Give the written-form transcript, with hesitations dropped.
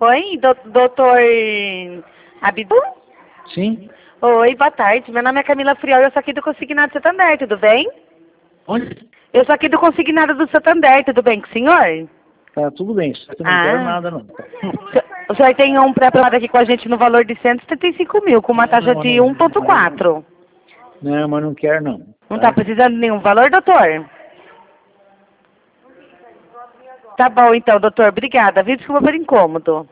Oi, doutor Abdu? Sim? Oi, boa tarde. Meu nome é Camila Friol e eu sou aqui do Consignado Santander, tudo bem? Onde? Eu sou aqui do Consignado do Santander, tudo bem com o senhor? Tá, tudo bem, só que eu não quero nada, não. O senhor tem um pré-aprovado aqui com a gente no valor de 175 mil, com uma taxa de 1,4. Não, mas não quero, não. Não está precisando de nenhum valor, doutor? Tá bom, então, doutor. Obrigada. Viu? Desculpa pelo incômodo.